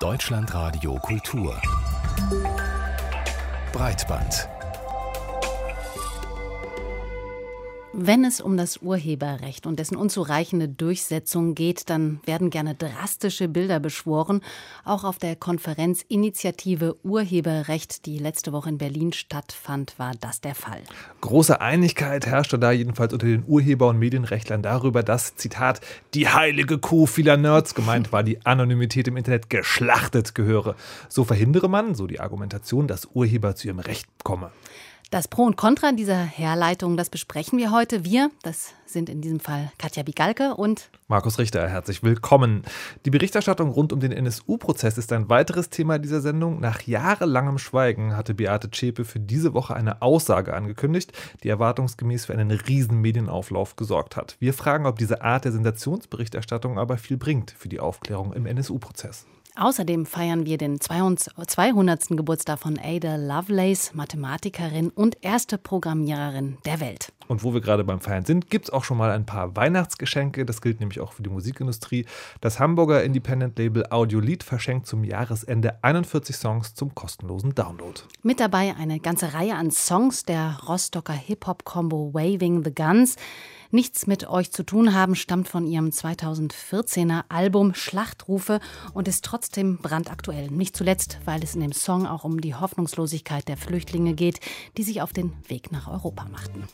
Deutschlandradio Kultur Breitband. Wenn es um das Urheberrecht und dessen unzureichende Durchsetzung geht, dann werden gerne drastische Bilder beschworen. Auch auf der Konferenz Initiative Urheberrecht, die letzte Woche in Berlin stattfand, war das der Fall. Große Einigkeit herrschte da jedenfalls unter den Urheber- und Medienrechtlern darüber, dass, Zitat, die heilige Kuh vieler Nerds, gemeint war, die Anonymität im Internet geschlachtet gehöre. So verhindere man, so die Argumentation, dass Urheber zu ihrem Recht komme. Das Pro und Contra dieser Herleitung, das besprechen wir heute. Wir, das sind in diesem Fall Katja Bigalke und Markus Richter, herzlich willkommen. Die Berichterstattung rund um den NSU-Prozess ist ein weiteres Thema dieser Sendung. Nach jahrelangem Schweigen hatte Beate Zschäpe für diese Woche eine Aussage angekündigt, die erwartungsgemäß für einen riesen Medienauflauf gesorgt hat. Wir fragen, ob diese Art der Sensationsberichterstattung aber viel bringt für die Aufklärung im NSU-Prozess. Außerdem feiern wir den 200. Geburtstag von Ada Lovelace, Mathematikerin und erste Programmiererin der Welt. Und wo wir gerade beim Feiern sind, gibt es auch schon mal ein paar Weihnachtsgeschenke. Das gilt nämlich auch für die Musikindustrie. Das Hamburger Independent-Label Audiolied verschenkt zum Jahresende 41 Songs zum kostenlosen Download. Mit dabei eine ganze Reihe an Songs der Rostocker Hip-Hop-Combo Waving the Guns. Nichts mit euch zu tun haben stammt von ihrem 2014er Album Schlachtrufe und ist trotzdem brandaktuell. Nicht zuletzt, weil es in dem Song auch um die Hoffnungslosigkeit der Flüchtlinge geht, die sich auf den Weg nach Europa machten.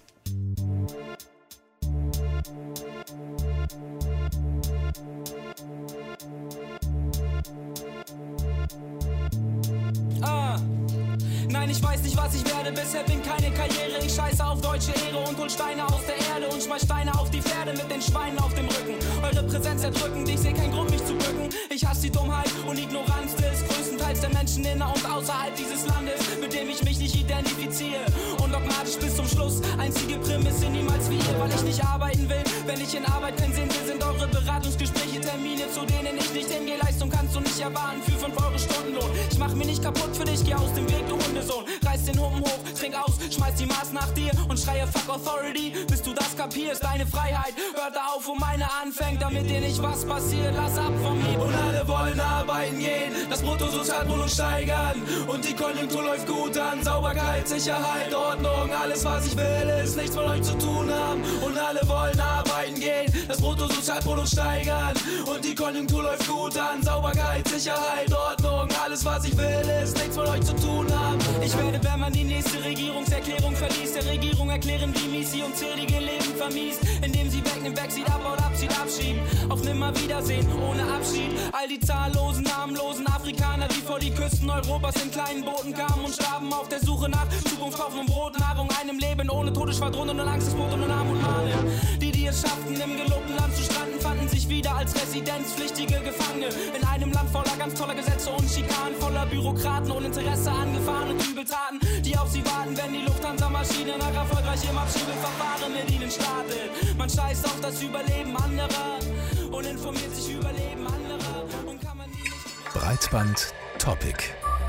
Nein, ich weiß nicht, was ich werde, bisher bin keine Karriere. Ich scheiße auf deutsche Ehre und hol Steine aus der Erde und schmeiß Steine auf die Pferde mit den Schweinen auf dem Rücken. Eure Präsenz erdrückend, ich seh keinen Grund, mich zu bücken. Ich hasse die Dummheit und Ignoranz des größtenteils der Menschen inner und außerhalb dieses Landes, mit dem ich mich nicht identifiziere. Und dogmatisch bis zum Schluss, einzige Prämisse, niemals wie ihr, weil ich nicht arbeiten will. Wenn ich in Arbeit keinen Sinn will, sind eure Beratungsgespräche Termine, zu denen ich nicht hingehe. Leistung kannst du nicht erwarten für 5 Euro Stundenlohn. Ich mach mir nicht kaputt für dich, geh aus dem Weg, du Hundesohn. Reiß den Humpen hoch, trink aus, schmeiß die Maß nach dir und schreie Fuck Authority, bis du das kapierst. Deine Freiheit hört auf, wo meine anfängt, damit dir nicht was passiert. Lass ab von mir. Und alle wollen arbeiten gehen, das Bruttosozialprodukt steigern und die Konjunktur läuft gut an. Sauberkeit, Sicherheit, Ordnung, alles was ich will, ist nichts mit euch zu tun haben. Und alle wollen arbeiten gehen, das Bruttosozialprodukt steigern und die Konjunktur läuft gut an. Sauberkeit, Sicherheit, Ordnung, alles was ich will, ist nichts mit euch zu tun haben. Ich werde, wenn man die nächste Regierungserklärung verliest, der Regierung erklären, wie mies sie unzählige Leben vermiest, indem sie wegnimmt, Backseat, abbaut, Abschied, abschieben, auf Nimmerwiedersehen, ohne Abschied. All die zahllosen, namenlosen Afrikaner, die vor die Küsten Europas in kleinen Booten kamen und starben auf der Suche nach Zukunft, Hoffnung, Brot, Nahrung, einem Leben ohne Todesschwadronen und Angstesboten und Arm und Mahnen. Die es schafften, im gelobten Land zu stranden, fanden sich wieder als residenzpflichtige Gefangene in einem Land voller ganz toller Gesetze und Schikanen, voller Bürokraten und Interesse angefahren und Übeltaten, die auf sie warten, wenn die Lufthansa-Maschine nach erfolgreichem Abschiebeverfahren mit ihnen startet. Man scheißt auf das Überleben anderer und informiert sich über Leben anderer und kann man die nicht... Breitband Topic.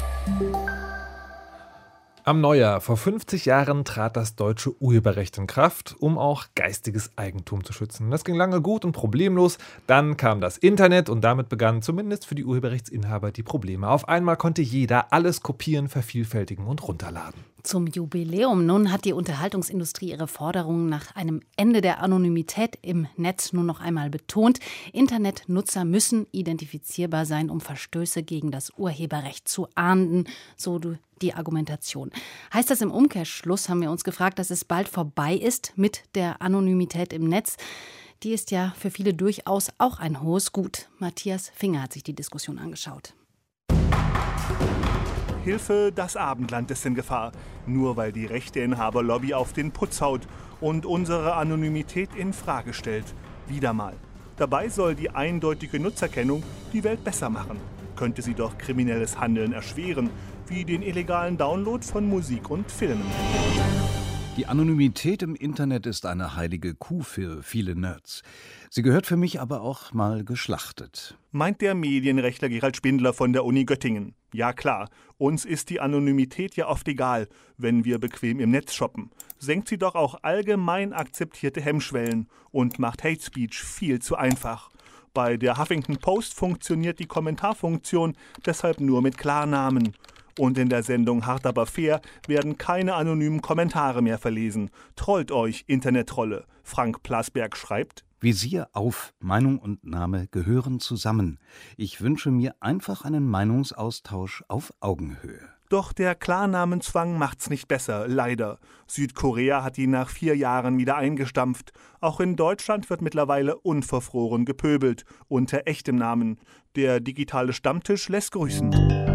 Am Neujahr vor 50 Jahren trat das deutsche Urheberrecht in Kraft, um auch geistiges Eigentum zu schützen. Das ging lange gut und problemlos. Dann kam das Internet und damit begannen zumindest für die Urheberrechtsinhaber die Probleme. Auf einmal konnte jeder alles kopieren, vervielfältigen und runterladen. Zum Jubiläum nun hat die Unterhaltungsindustrie ihre Forderungen nach einem Ende der Anonymität im Netz nun noch einmal betont. Internetnutzer müssen identifizierbar sein, um Verstöße gegen das Urheberrecht zu ahnden, so die Argumentation. Heißt das im Umkehrschluss, haben wir uns gefragt, dass es bald vorbei ist mit der Anonymität im Netz? Die ist ja für viele durchaus auch ein hohes Gut. Matthias Finger hat sich die Diskussion angeschaut. Hilfe, das Abendland ist in Gefahr, nur weil die Rechteinhaberlobby auf den Putz haut und unsere Anonymität in Frage stellt. Wieder mal. Dabei soll die eindeutige Nutzerkennung die Welt besser machen. Könnte sie doch kriminelles Handeln erschweren, wie den illegalen Download von Musik und Filmen. Die Anonymität im Internet ist eine heilige Kuh für viele Nerds. Sie gehört für mich aber auch mal geschlachtet. Meint der Medienrechtler Gerald Spindler von der Uni Göttingen. Ja klar, uns ist die Anonymität ja oft egal, wenn wir bequem im Netz shoppen. Senkt sie doch auch allgemein akzeptierte Hemmschwellen und macht Hate Speech viel zu einfach. Bei der Huffington Post funktioniert die Kommentarfunktion deshalb nur mit Klarnamen. Und in der Sendung Hart aber fair werden keine anonymen Kommentare mehr verlesen. Trollt euch, Internet-Trolle. Frank Plasberg schreibt: Visier auf, Meinung und Name gehören zusammen. Ich wünsche mir einfach einen Meinungsaustausch auf Augenhöhe. Doch der Klarnamenzwang macht's nicht besser, leider. Südkorea hat ihn nach 4 Jahren wieder eingestampft. Auch in Deutschland wird mittlerweile unverfroren gepöbelt, unter echtem Namen. Der digitale Stammtisch lässt grüßen.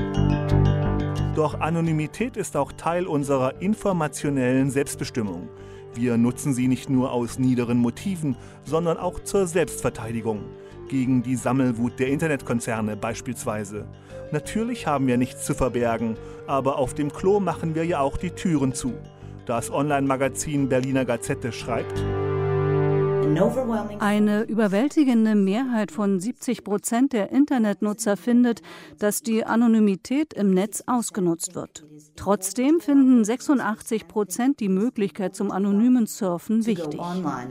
Doch Anonymität ist auch Teil unserer informationellen Selbstbestimmung. Wir nutzen sie nicht nur aus niederen Motiven, sondern auch zur Selbstverteidigung. Gegen die Sammelwut der Internetkonzerne beispielsweise. Natürlich haben wir nichts zu verbergen, aber auf dem Klo machen wir ja auch die Türen zu. Das Online-Magazin Berliner Gazette schreibt: Eine überwältigende Mehrheit von 70% der Internetnutzer findet, dass die Anonymität im Netz ausgenutzt wird. Trotzdem finden 86% die Möglichkeit zum anonymen Surfen wichtig.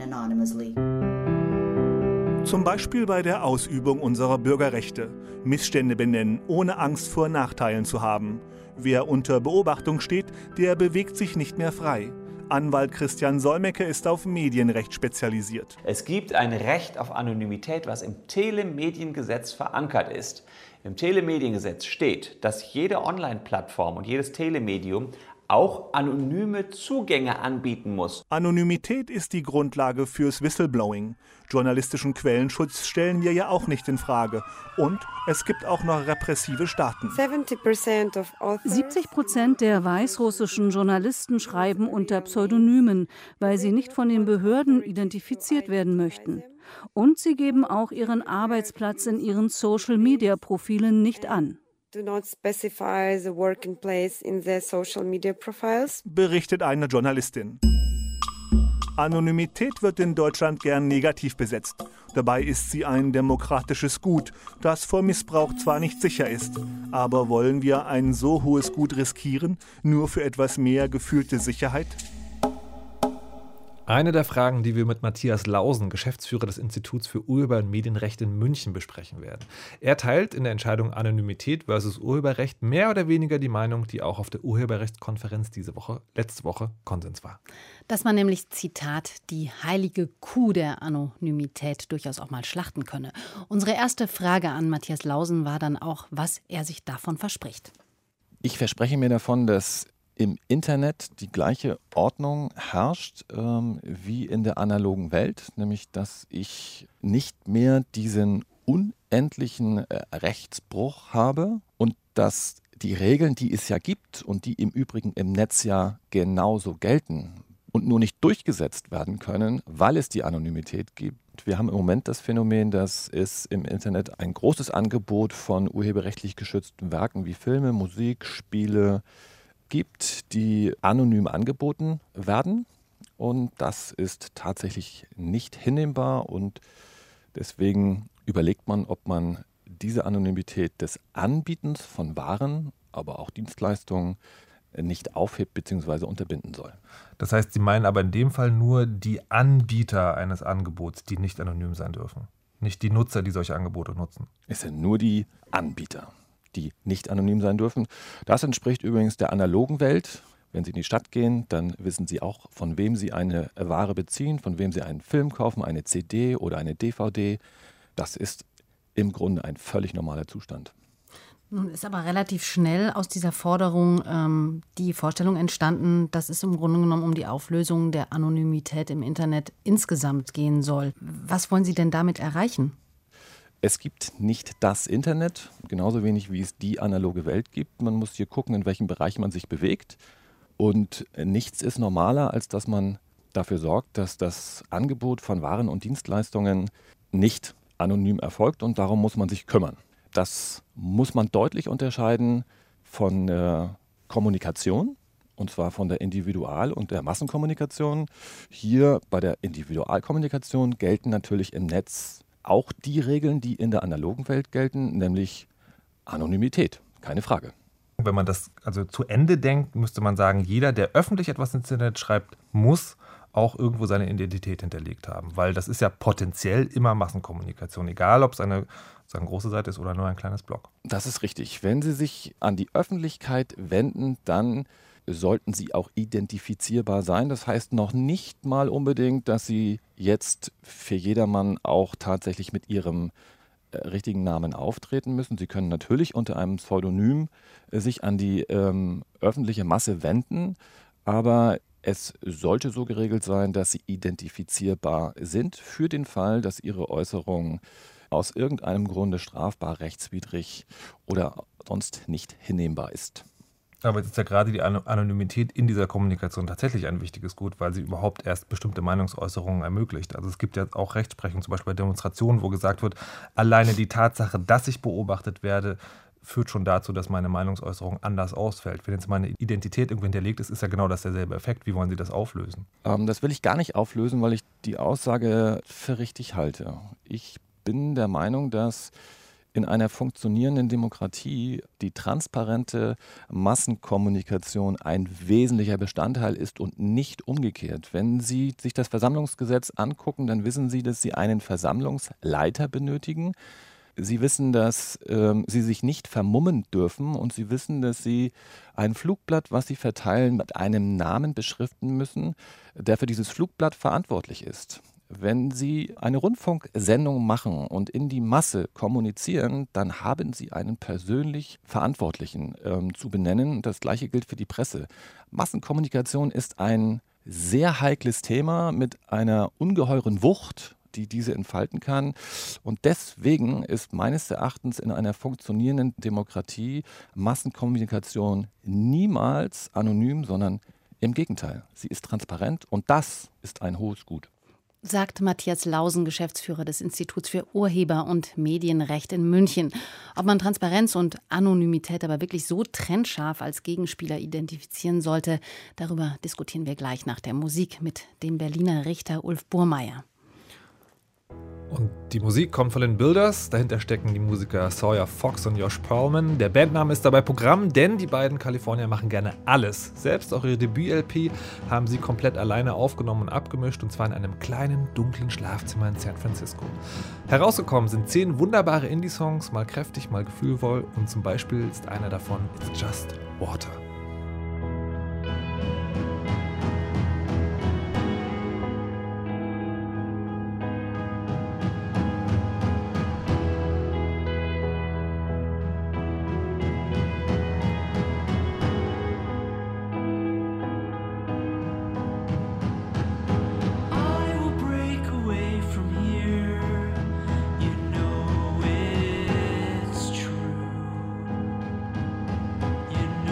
Zum Beispiel bei der Ausübung unserer Bürgerrechte. Missstände benennen, ohne Angst vor Nachteilen zu haben. Wer unter Beobachtung steht, der bewegt sich nicht mehr frei. Anwalt Christian Solmecke ist auf Medienrecht spezialisiert. Es gibt ein Recht auf Anonymität, was im Telemediengesetz verankert ist. Im Telemediengesetz steht, dass jede Online-Plattform und jedes Telemedium auch anonyme Zugänge anbieten muss. Anonymität ist die Grundlage fürs Whistleblowing. Journalistischen Quellenschutz stellen wir ja auch nicht in Frage. Und es gibt auch noch repressive Staaten. 70% der weißrussischen Journalisten schreiben unter Pseudonymen, weil sie nicht von den Behörden identifiziert werden möchten. Und sie geben auch ihren Arbeitsplatz in ihren Social-Media-Profilen nicht an. Do not specify the working place in their social media profiles. Berichtet eine Journalistin. Anonymität wird in Deutschland gern negativ besetzt. Dabei ist sie ein demokratisches Gut, das vor Missbrauch zwar nicht sicher ist. Aber wollen wir ein so hohes Gut riskieren, nur für etwas mehr gefühlte Sicherheit? Eine der Fragen, die wir mit Matthias Lausen, Geschäftsführer des Instituts für Urheber- und Medienrecht in München, besprechen werden. Er teilt in der Entscheidung Anonymität versus Urheberrecht mehr oder weniger die Meinung, die auch auf der Urheberrechtskonferenz letzte Woche Konsens war. Dass man nämlich, Zitat, die heilige Kuh der Anonymität durchaus auch mal schlachten könne. Unsere erste Frage an Matthias Lausen war dann auch, was er sich davon verspricht. Ich verspreche mir davon, dass im Internet die gleiche Ordnung herrscht wie in der analogen Welt, nämlich dass ich nicht mehr diesen unendlichen Rechtsbruch habe und dass die Regeln, die es ja gibt und die im Übrigen im Netz ja genauso gelten und nur nicht durchgesetzt werden können, weil es die Anonymität gibt. Wir haben im Moment das Phänomen, dass es im Internet ein großes Angebot von urheberrechtlich geschützten Werken wie Filme, Musik, Spiele gibt, die anonym angeboten werden. Und das ist tatsächlich nicht hinnehmbar. Und deswegen überlegt man, ob man diese Anonymität des Anbietens von Waren, aber auch Dienstleistungen nicht aufhebt bzw. unterbinden soll. Das heißt, Sie meinen aber in dem Fall nur die Anbieter eines Angebots, die nicht anonym sein dürfen. Nicht die Nutzer, die solche Angebote nutzen. Es sind nur die Anbieter, die nicht anonym sein dürfen. Das entspricht übrigens der analogen Welt. Wenn Sie in die Stadt gehen, dann wissen Sie auch, von wem Sie eine Ware beziehen, von wem Sie einen Film kaufen, eine CD oder eine DVD. Das ist im Grunde ein völlig normaler Zustand. Nun ist aber relativ schnell aus dieser Forderung die Vorstellung entstanden, dass es im Grunde genommen um die Auflösung der Anonymität im Internet insgesamt gehen soll. Was wollen Sie denn damit erreichen? Es gibt nicht das Internet, genauso wenig wie es die analoge Welt gibt. Man muss hier gucken, in welchem Bereich man sich bewegt. Und nichts ist normaler, als dass man dafür sorgt, dass das Angebot von Waren und Dienstleistungen nicht anonym erfolgt. Und darum muss man sich kümmern. Das muss man deutlich unterscheiden von der Kommunikation, und zwar von der Individual- und der Massenkommunikation. Hier bei der Individualkommunikation gelten natürlich im Netz auch die Regeln, die in der analogen Welt gelten, nämlich Anonymität, keine Frage. Wenn man das also zu Ende denkt, müsste man sagen, jeder, der öffentlich etwas ins Internet schreibt, muss auch irgendwo seine Identität hinterlegt haben. Weil das ist ja potenziell immer Massenkommunikation, egal ob es eine große Seite ist oder nur ein kleines Blog. Das ist richtig. Wenn Sie sich an die Öffentlichkeit wenden, dann sollten Sie auch identifizierbar sein. Das heißt noch nicht mal unbedingt, dass Sie jetzt für jedermann auch tatsächlich mit Ihrem richtigen Namen auftreten müssen. Sie können natürlich unter einem Pseudonym sich an die öffentliche Masse wenden, aber es sollte so geregelt sein, dass Sie identifizierbar sind für den Fall, dass Ihre Äußerung aus irgendeinem Grunde strafbar, rechtswidrig oder sonst nicht hinnehmbar ist. Aber jetzt ist ja gerade die Anonymität in dieser Kommunikation tatsächlich ein wichtiges Gut, weil sie überhaupt erst bestimmte Meinungsäußerungen ermöglicht. Also es gibt ja auch Rechtsprechung, zum Beispiel bei Demonstrationen, wo gesagt wird, alleine die Tatsache, dass ich beobachtet werde, führt schon dazu, dass meine Meinungsäußerung anders ausfällt. Wenn jetzt meine Identität irgendwie hinterlegt ist, ist ja genau das derselbe Effekt. Wie wollen Sie das auflösen? Das will ich gar nicht auflösen, weil ich die Aussage für richtig halte. Ich bin der Meinung, dass in einer funktionierenden Demokratie die transparente Massenkommunikation ein wesentlicher Bestandteil ist und nicht umgekehrt. Wenn Sie sich das Versammlungsgesetz angucken, dann wissen Sie, dass Sie einen Versammlungsleiter benötigen. Sie wissen, dass Sie sich nicht vermummen dürfen und Sie wissen, dass Sie ein Flugblatt, was Sie verteilen, mit einem Namen beschriften müssen, der für dieses Flugblatt verantwortlich ist. Wenn Sie eine Rundfunksendung machen und in die Masse kommunizieren, dann haben Sie einen persönlich Verantwortlichen zu benennen. Das Gleiche gilt für die Presse. Massenkommunikation ist ein sehr heikles Thema mit einer ungeheuren Wucht, die diese entfalten kann. Und deswegen ist meines Erachtens in einer funktionierenden Demokratie Massenkommunikation niemals anonym, sondern im Gegenteil. Sie ist transparent und das ist ein hohes Gut. Sagt Matthias Lausen, Geschäftsführer des Instituts für Urheber- und Medienrecht in München. Ob man Transparenz und Anonymität aber wirklich so trennscharf als Gegenspieler identifizieren sollte, darüber diskutieren wir gleich nach der Musik mit dem Berliner Richter Ulf Burmeier. Und die Musik kommt von den Builders. Dahinter stecken die Musiker Sawyer Fox und Josh Perlman. Der Bandname ist dabei Programm, denn die beiden Kalifornier machen gerne alles. Selbst auch ihre Debüt-LP haben sie komplett alleine aufgenommen und abgemischt, und zwar in einem kleinen, dunklen Schlafzimmer in San Francisco. Herausgekommen sind 10 wunderbare Indie-Songs, mal kräftig, mal gefühlvoll, und zum Beispiel ist einer davon It's Just Water. You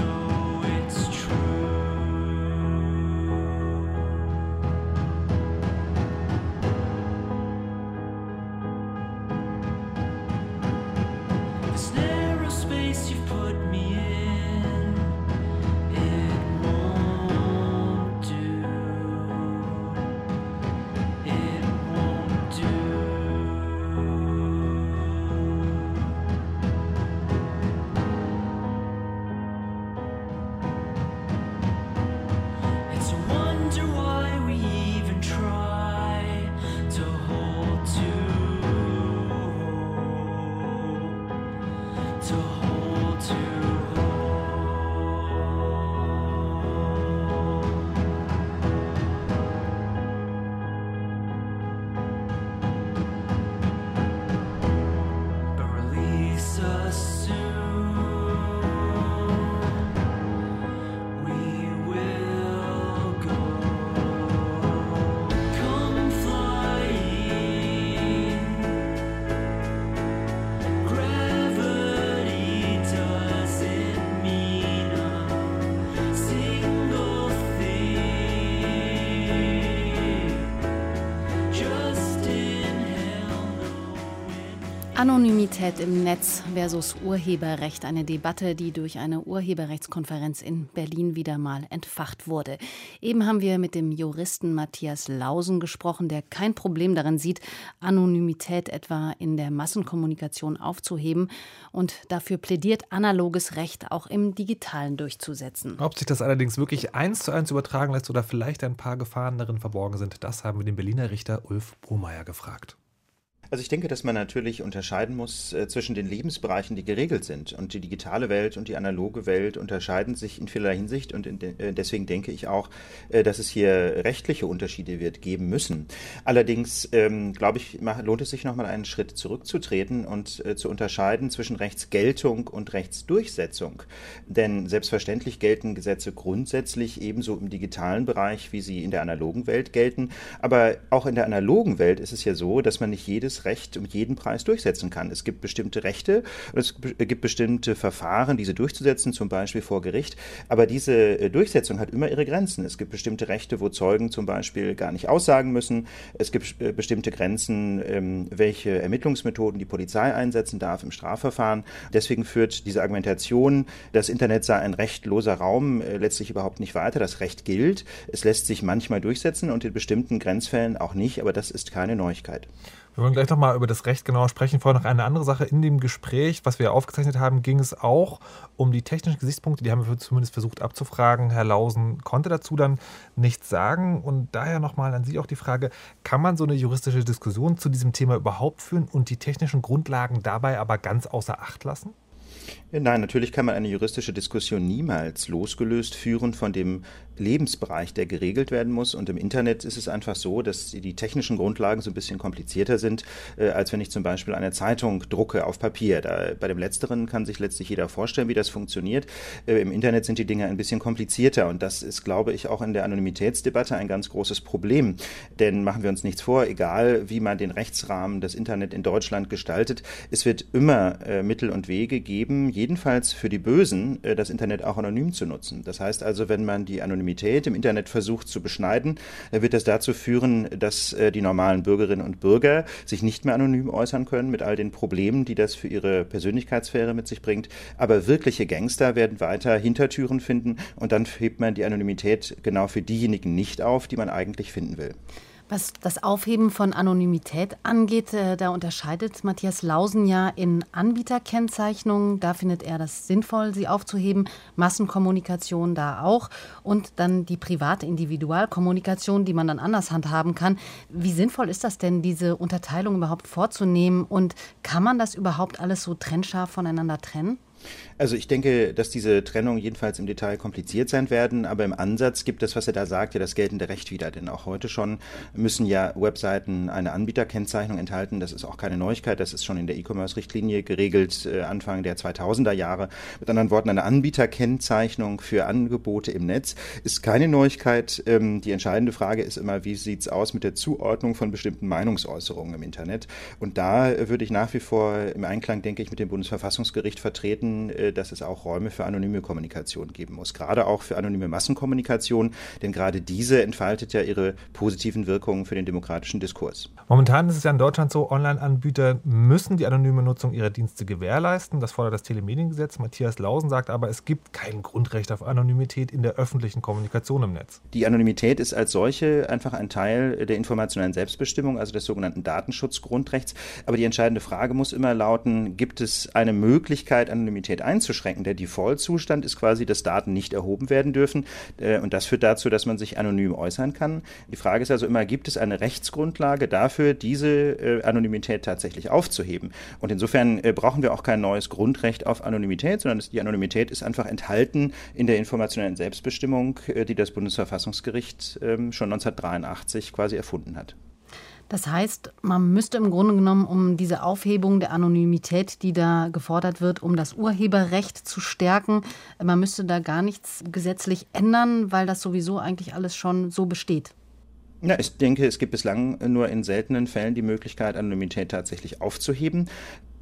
Anonymität im Netz versus Urheberrecht. Eine Debatte, die durch eine Urheberrechtskonferenz in Berlin wieder mal entfacht wurde. Eben haben wir mit dem Juristen Matthias Lausen gesprochen, der kein Problem darin sieht, Anonymität etwa in der Massenkommunikation aufzuheben und dafür plädiert, analoges Recht auch im Digitalen durchzusetzen. Ob sich das allerdings wirklich 1:1 übertragen lässt oder vielleicht ein paar Gefahren darin verborgen sind, das haben wir den Berliner Richter Ulf Bromeyer gefragt. Also ich denke, dass man natürlich unterscheiden muss zwischen den Lebensbereichen, die geregelt sind. Und die digitale Welt und die analoge Welt unterscheiden sich in vielerlei Hinsicht. Und deswegen denke ich auch, dass es hier rechtliche Unterschiede wird geben müssen. Allerdings, glaube ich, lohnt es sich nochmal einen Schritt zurückzutreten und zu unterscheiden zwischen Rechtsgeltung und Rechtsdurchsetzung. Denn selbstverständlich gelten Gesetze grundsätzlich ebenso im digitalen Bereich, wie sie in der analogen Welt gelten. Aber auch in der analogen Welt ist es ja so, dass man nicht jedes Recht um jeden Preis durchsetzen kann. Es gibt bestimmte Rechte und es gibt bestimmte Verfahren, diese durchzusetzen, zum Beispiel vor Gericht. Aber diese Durchsetzung hat immer ihre Grenzen. Es gibt bestimmte Rechte, wo Zeugen zum Beispiel gar nicht aussagen müssen. Es gibt bestimmte Grenzen, welche Ermittlungsmethoden die Polizei einsetzen darf im Strafverfahren. Deswegen führt diese Argumentation, das Internet sei ein rechtloser Raum, letztlich überhaupt nicht weiter. Das Recht gilt. Es lässt sich manchmal durchsetzen und in bestimmten Grenzfällen auch nicht, aber das ist keine Neuigkeit. Wir wollen gleich nochmal über das Recht genauer sprechen. Vorher noch eine andere Sache. In dem Gespräch, was wir aufgezeichnet haben, ging es auch um die technischen Gesichtspunkte. Die haben wir zumindest versucht abzufragen. Herr Lausen konnte dazu dann nichts sagen. Und daher nochmal an Sie auch die Frage, kann man so eine juristische Diskussion zu diesem Thema überhaupt führen und die technischen Grundlagen dabei aber ganz außer Acht lassen? Nein, natürlich kann man eine juristische Diskussion niemals losgelöst führen von dem Lebensbereich, der geregelt werden muss. Und im Internet ist es einfach so, dass die technischen Grundlagen so ein bisschen komplizierter sind, als wenn ich zum Beispiel eine Zeitung drucke auf Papier. Bei dem Letzteren kann sich letztlich jeder vorstellen, wie das funktioniert. Im Internet sind die Dinge ein bisschen komplizierter. Und das ist, glaube ich, auch in der Anonymitätsdebatte ein ganz großes Problem. Denn machen wir uns nichts vor, egal wie man den Rechtsrahmen des Internet in Deutschland gestaltet, es wird immer Mittel und Wege geben, jedenfalls für die Bösen, das Internet auch anonym zu nutzen. Das heißt also, wenn man die Anonymität im Internet versucht zu beschneiden, wird das dazu führen, dass die normalen Bürgerinnen und Bürger sich nicht mehr anonym äußern können mit all den Problemen, die das für ihre Persönlichkeitssphäre mit sich bringt. Aber wirkliche Gangster werden weiter Hintertüren finden und dann hebt man die Anonymität genau für diejenigen nicht auf, die man eigentlich finden will. Was das Aufheben von Anonymität angeht, da unterscheidet Matthias Lausen ja in Anbieterkennzeichnungen. Da findet er das sinnvoll, sie aufzuheben. Massenkommunikation da auch. Und dann die private Individualkommunikation, die man dann anders handhaben kann. Wie sinnvoll ist das denn, diese Unterteilung überhaupt vorzunehmen? Und kann man das überhaupt alles so trennscharf voneinander trennen? Also ich denke, dass diese Trennungen jedenfalls im Detail kompliziert sein werden, aber im Ansatz gibt es, was er da sagt, ja das geltende Recht wieder. Denn auch heute schon müssen ja Webseiten eine Anbieterkennzeichnung enthalten. Das ist auch keine Neuigkeit, das ist schon in der E-Commerce-Richtlinie geregelt, Anfang der 2000er Jahre. Mit anderen Worten, eine Anbieterkennzeichnung für Angebote im Netz ist keine Neuigkeit. Die entscheidende Frage ist immer, wie sieht es aus mit der Zuordnung von bestimmten Meinungsäußerungen im Internet? Und da würde ich nach wie vor im Einklang, denke ich, mit dem Bundesverfassungsgericht vertreten, dass es auch Räume für anonyme Kommunikation geben muss. Gerade auch für anonyme Massenkommunikation, denn gerade diese entfaltet ja ihre positiven Wirkungen für den demokratischen Diskurs. Momentan ist es ja in Deutschland so, Online-Anbieter müssen die anonyme Nutzung ihrer Dienste gewährleisten. Das fordert das Telemediengesetz. Matthias Lausen sagt aber, es gibt kein Grundrecht auf Anonymität in der öffentlichen Kommunikation im Netz. Die Anonymität ist als solche einfach ein Teil der informationellen Selbstbestimmung, also des sogenannten Datenschutzgrundrechts. Aber die entscheidende Frage muss immer lauten, gibt es eine Möglichkeit, Anonymität einzuschränken? Der Default-Zustand ist quasi, dass Daten nicht erhoben werden dürfen. Und das führt dazu, dass man sich anonym äußern kann. Die Frage ist also immer, gibt es eine Rechtsgrundlage dafür, diese Anonymität tatsächlich aufzuheben? Und insofern brauchen wir auch kein neues Grundrecht auf Anonymität, sondern die Anonymität ist einfach enthalten in der informationellen Selbstbestimmung, die das Bundesverfassungsgericht schon 1983 quasi erfunden hat. Das heißt, man müsste im Grunde genommen, um diese Aufhebung der Anonymität, die da gefordert wird, um das Urheberrecht zu stärken, man müsste da gar nichts gesetzlich ändern, weil das sowieso eigentlich alles schon so besteht. Ja, ich denke, es gibt bislang nur in seltenen Fällen die Möglichkeit, Anonymität tatsächlich aufzuheben.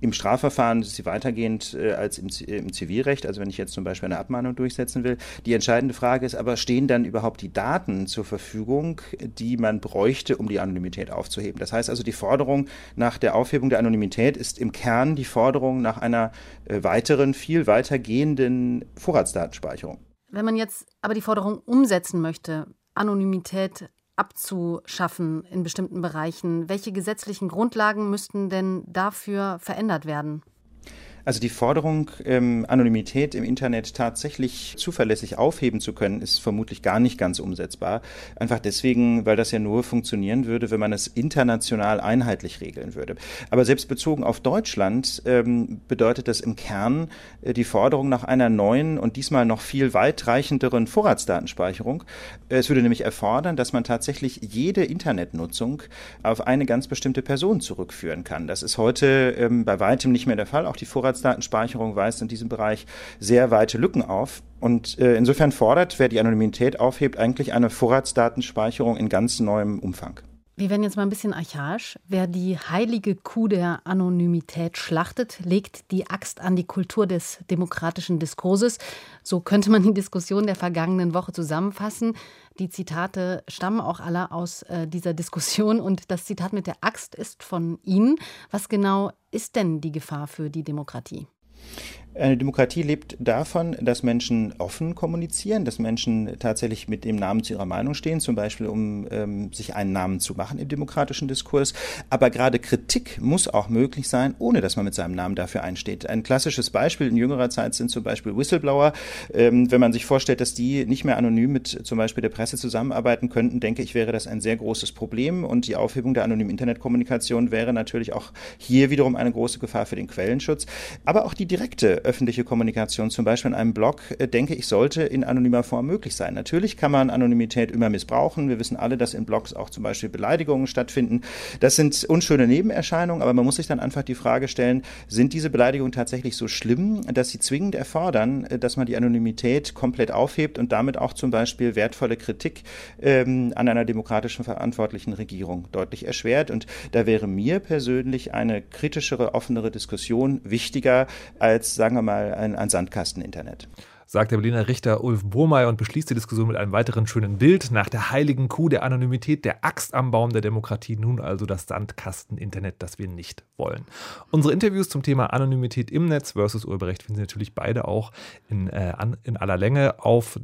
Im Strafverfahren ist sie weitergehend als im Zivilrecht, also wenn ich jetzt zum Beispiel eine Abmahnung durchsetzen will. Die entscheidende Frage ist aber, stehen dann überhaupt die Daten zur Verfügung, die man bräuchte, um die Anonymität aufzuheben? Das heißt also, die Forderung nach der Aufhebung der Anonymität ist im Kern die Forderung nach einer weiteren, viel weitergehenden Vorratsdatenspeicherung. Wenn man jetzt aber die Forderung umsetzen möchte, Anonymität abzuschaffen in bestimmten Bereichen, welche gesetzlichen Grundlagen müssten denn dafür verändert werden? Also die Forderung, Anonymität im Internet tatsächlich zuverlässig aufheben zu können, ist vermutlich gar nicht ganz umsetzbar. Einfach deswegen, weil das ja nur funktionieren würde, wenn man es international einheitlich regeln würde. Aber selbst bezogen auf Deutschland bedeutet das im Kern die Forderung nach einer neuen und diesmal noch viel weitreichenderen Vorratsdatenspeicherung. Es würde nämlich erfordern, dass man tatsächlich jede Internetnutzung auf eine ganz bestimmte Person zurückführen kann. Das ist heute bei weitem nicht mehr der Fall. Auch die Vorratsdatenspeicherung weist in diesem Bereich sehr weite Lücken auf. Und insofern fordert, wer die Anonymität aufhebt, eigentlich eine Vorratsdatenspeicherung in ganz neuem Umfang. Wir werden jetzt mal ein bisschen archaisch. Wer die heilige Kuh der Anonymität schlachtet, legt die Axt an die Kultur des demokratischen Diskurses. So könnte man die Diskussion der vergangenen Woche zusammenfassen. Die Zitate stammen auch alle aus dieser Diskussion. Und das Zitat mit der Axt ist von Ihnen. Was genau ist denn die Gefahr für die Demokratie? Eine Demokratie lebt davon, dass Menschen offen kommunizieren, dass Menschen tatsächlich mit dem Namen zu ihrer Meinung stehen, zum Beispiel um sich einen Namen zu machen im demokratischen Diskurs. Aber gerade Kritik muss auch möglich sein, ohne dass man mit seinem Namen dafür einsteht. Ein klassisches Beispiel in jüngerer Zeit sind zum Beispiel Whistleblower. Wenn man sich vorstellt, dass die nicht mehr anonym mit zum Beispiel der Presse zusammenarbeiten könnten, denke ich, wäre das ein sehr großes Problem. Und die Aufhebung der anonymen Internetkommunikation wäre natürlich auch hier wiederum eine große Gefahr für den Quellenschutz. Aber auch die direkte öffentliche Kommunikation, zum Beispiel in einem Blog, denke ich, sollte in anonymer Form möglich sein. Natürlich kann man Anonymität immer missbrauchen. Wir wissen alle, dass in Blogs auch zum Beispiel Beleidigungen stattfinden. Das sind unschöne Nebenerscheinungen, aber man muss sich dann einfach die Frage stellen, sind diese Beleidigungen tatsächlich so schlimm, dass sie zwingend erfordern, dass man die Anonymität komplett aufhebt und damit auch zum Beispiel wertvolle Kritik an einer demokratischen verantwortlichen Regierung deutlich erschwert. Und da wäre mir persönlich eine kritischere, offenere Diskussion wichtiger als, sagen wir mal, ein Sandkasten-Internet. Sagt der Berliner Richter Ulf Burmeier und beschließt die Diskussion mit einem weiteren schönen Bild. Nach der heiligen Kuh der Anonymität, der Axt am Baum der Demokratie, nun also das Sandkasten-Internet, das wir nicht wollen. Unsere Interviews zum Thema Anonymität im Netz versus Urheberrecht finden Sie natürlich beide auch in aller Länge auf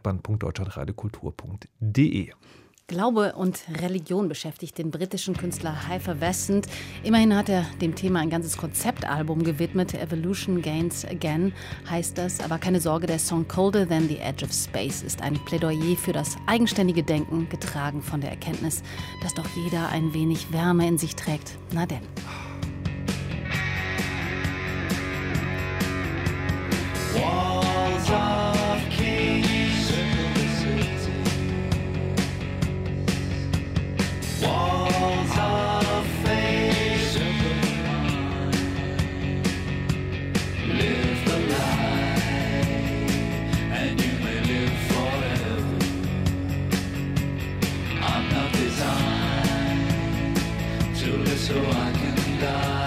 breitband.deutschlandradiokultur.de. Glaube und Religion beschäftigt den britischen Künstler Hyper Weston. Immerhin hat er dem Thema ein ganzes Konzeptalbum gewidmet. Evolution Gains Again heißt das. Aber keine Sorge, der Song Colder Than the Edge of Space ist ein Plädoyer für das eigenständige Denken, getragen von der Erkenntnis, dass doch jeder ein wenig Wärme in sich trägt. Na denn. Walls of kings, walls of faith, live the life, and you may live forever. I'm not designed to live so I can die.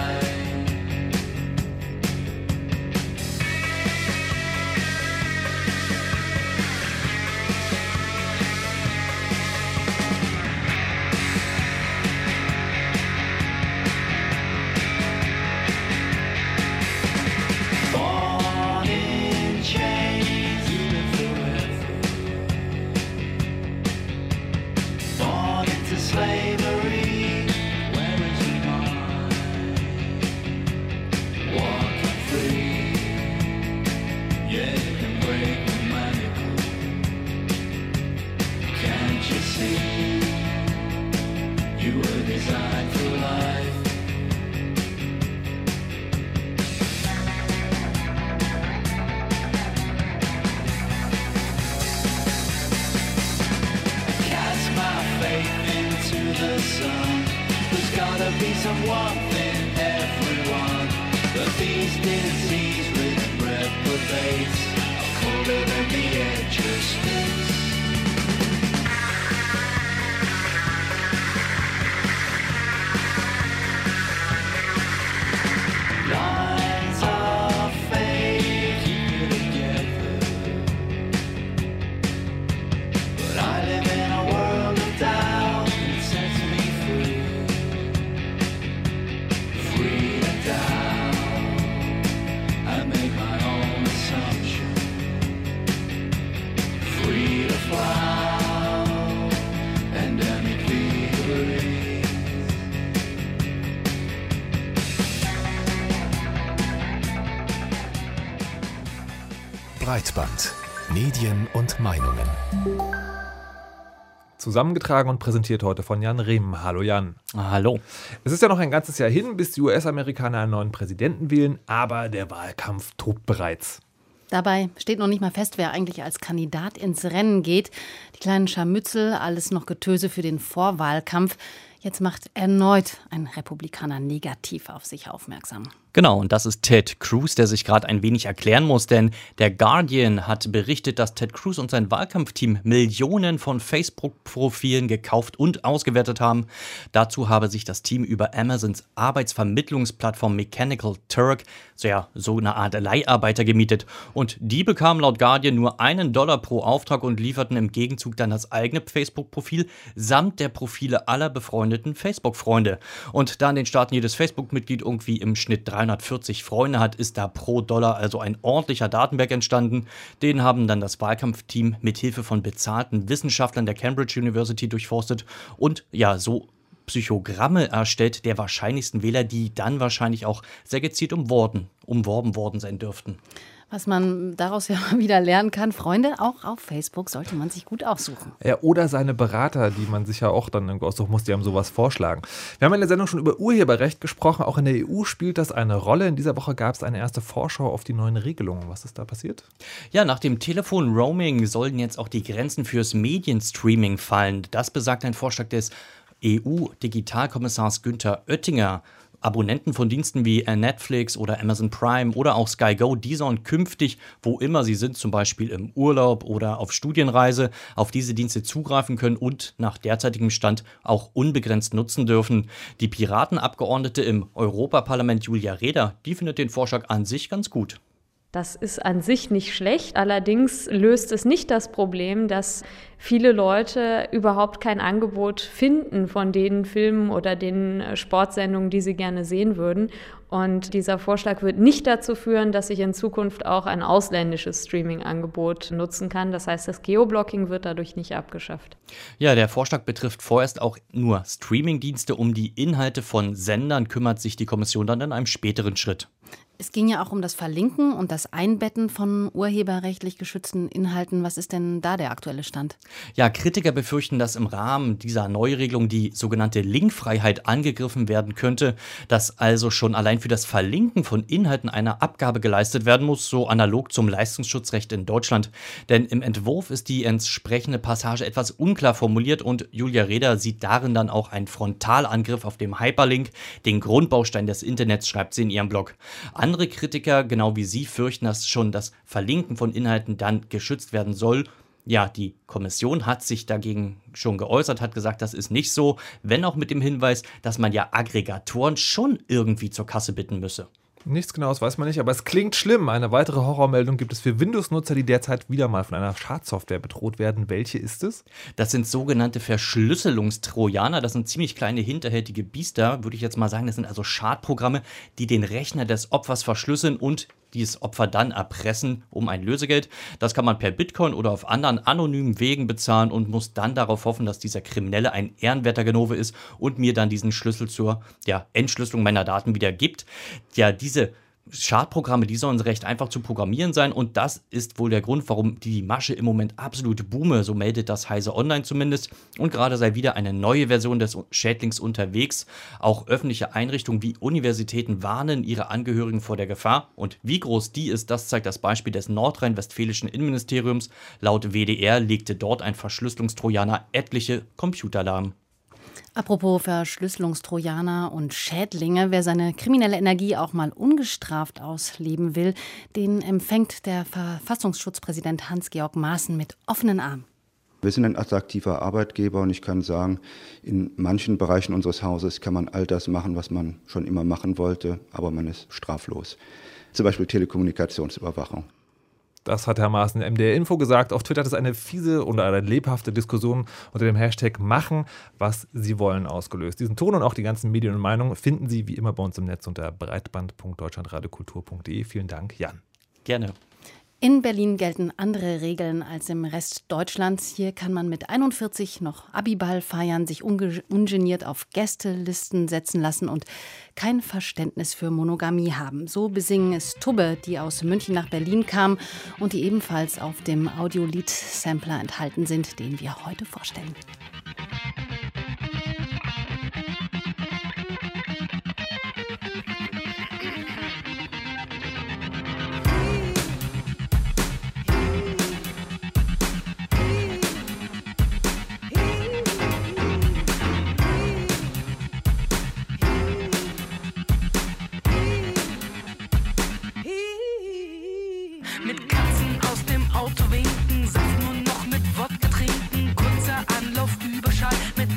Long Breitband. Medien und Meinungen. Zusammengetragen und präsentiert heute von Jan Rehm. Hallo Jan. Hallo. Es ist ja noch ein ganzes Jahr hin, bis die US-Amerikaner einen neuen Präsidenten wählen, aber der Wahlkampf tobt bereits. Dabei steht noch nicht mal fest, wer eigentlich als Kandidat ins Rennen geht. Die kleinen Scharmützel, alles noch Getöse für den Vorwahlkampf. Jetzt macht erneut ein Republikaner negativ auf sich aufmerksam. Genau, und das ist Ted Cruz, der sich gerade ein wenig erklären muss, denn der Guardian hat berichtet, dass Ted Cruz und sein Wahlkampfteam Millionen von Facebook-Profilen gekauft und ausgewertet haben. Dazu habe sich das Team über Amazons Arbeitsvermittlungsplattform Mechanical Turk, so eine Art Leiharbeiter gemietet. Und die bekamen laut Guardian nur $1 pro Auftrag und lieferten im Gegenzug dann das eigene Facebook-Profil samt der Profile aller befreundeten Facebook-Freunde. Und da in den Staaten jedes Facebook-Mitglied irgendwie im Schnitt 340 Freunde hat, ist da pro Dollar also ein ordentlicher Datenberg entstanden. Den haben dann das Wahlkampfteam mit Hilfe von bezahlten Wissenschaftlern der Cambridge University durchforstet und so Psychogramme erstellt der wahrscheinlichsten Wähler, die dann wahrscheinlich auch sehr gezielt umworben worden sein dürften. Was man daraus ja wieder lernen kann, Freunde auch auf Facebook sollte man sich gut aussuchen. Ja, oder seine Berater, die man sich ja auch dann irgendwie aussuchen muss, die einem sowas vorschlagen. Wir haben in der Sendung schon über Urheberrecht gesprochen, auch in der EU spielt das eine Rolle. In dieser Woche gab es eine erste Vorschau auf die neuen Regelungen. Was ist da passiert? Ja, nach dem Telefon-Roaming sollen jetzt auch die Grenzen fürs Medienstreaming fallen. Das besagt ein Vorschlag des EU-Digitalkommissars Günther Oettinger. Abonnenten von Diensten wie Netflix oder Amazon Prime oder auch Sky Go, die sollen künftig, wo immer sie sind, zum Beispiel im Urlaub oder auf Studienreise, auf diese Dienste zugreifen können und nach derzeitigem Stand auch unbegrenzt nutzen dürfen. Die Piratenabgeordnete im Europaparlament Julia Reda, die findet den Vorschlag an sich ganz gut. Das ist an sich nicht schlecht, allerdings löst es nicht das Problem, dass viele Leute überhaupt kein Angebot finden von den Filmen oder den Sportsendungen, die sie gerne sehen würden. Und dieser Vorschlag wird nicht dazu führen, dass ich in Zukunft auch ein ausländisches Streaming-Angebot nutzen kann. Das heißt, das Geoblocking wird dadurch nicht abgeschafft. Ja, der Vorschlag betrifft vorerst auch nur Streaming-Dienste. Um die Inhalte von Sendern kümmert sich die Kommission dann in einem späteren Schritt. Es ging ja auch um das Verlinken und das Einbetten von urheberrechtlich geschützten Inhalten. Was ist denn da der aktuelle Stand? Ja, Kritiker befürchten, dass im Rahmen dieser Neuregelung die sogenannte Linkfreiheit angegriffen werden könnte, dass also schon allein für das Verlinken von Inhalten eine Abgabe geleistet werden muss, so analog zum Leistungsschutzrecht in Deutschland. Denn im Entwurf ist die entsprechende Passage etwas unklar formuliert und Julia Reda sieht darin dann auch einen Frontalangriff auf dem Hyperlink, den Grundbaustein des Internets, schreibt sie in ihrem Blog. Andere Kritiker, genau wie sie, fürchten, dass schon das Verlinken von Inhalten dann geschützt werden soll. Ja, die Kommission hat sich dagegen schon geäußert, hat gesagt, das ist nicht so, wenn auch mit dem Hinweis, dass man ja Aggregatoren schon irgendwie zur Kasse bitten müsse. Nichts Genaues weiß man nicht, aber es klingt schlimm. Eine weitere Horrormeldung gibt es für Windows-Nutzer, die derzeit wieder mal von einer Schadsoftware bedroht werden. Welche ist es? Das sind sogenannte Verschlüsselungstrojaner. Das sind ziemlich kleine, hinterhältige Biester, würde ich jetzt mal sagen. Das sind also Schadprogramme, die den Rechner des Opfers verschlüsseln und dieses Opfer dann erpressen um ein Lösegeld. Das kann man per Bitcoin oder auf anderen anonymen Wegen bezahlen und muss dann darauf hoffen, dass dieser Kriminelle ein ehrenwerter Ganove ist und mir dann diesen Schlüssel zur Entschlüsselung meiner Daten wieder gibt. Ja, diese Schadprogramme, die sollen recht einfach zu programmieren sein und das ist wohl der Grund, warum die Masche im Moment absolut boome, so meldet das Heise Online zumindest und gerade sei wieder eine neue Version des Schädlings unterwegs. Auch öffentliche Einrichtungen wie Universitäten warnen ihre Angehörigen vor der Gefahr und wie groß die ist, das zeigt das Beispiel des nordrhein-westfälischen Innenministeriums. Laut WDR legte dort ein Verschlüsselungstrojaner etliche Computer lahm. Apropos Verschlüsselungstrojaner und Schädlinge, wer seine kriminelle Energie auch mal ungestraft ausleben will, den empfängt der Verfassungsschutzpräsident Hans-Georg Maaßen mit offenen Armen. Wir sind ein attraktiver Arbeitgeber und ich kann sagen, in manchen Bereichen unseres Hauses kann man all das machen, was man schon immer machen wollte, aber man ist straflos. Zum Beispiel Telekommunikationsüberwachung. Das hat Herr Maaßen MDR Info gesagt. Auf Twitter hat es eine fiese oder eine lebhafte Diskussion unter dem Hashtag machen, was Sie wollen ausgelöst. Diesen Ton und auch die ganzen Medien und Meinungen finden Sie wie immer bei uns im Netz unter breitband.deutschlandradiokultur.de. Vielen Dank, Jan. Gerne. In Berlin gelten andere Regeln als im Rest Deutschlands. Hier kann man mit 41 noch Abiball feiern, sich ungeniert auf Gästelisten setzen lassen und kein Verständnis für Monogamie haben. So besingen es Tubbe, die aus München nach Berlin kam und die ebenfalls auf dem Audiolied-Sampler enthalten sind, den wir heute vorstellen. Mit Katzen aus dem Auto winken, Saft nur noch mit Wodka trinken, kurzer Anlauf, Überschall mit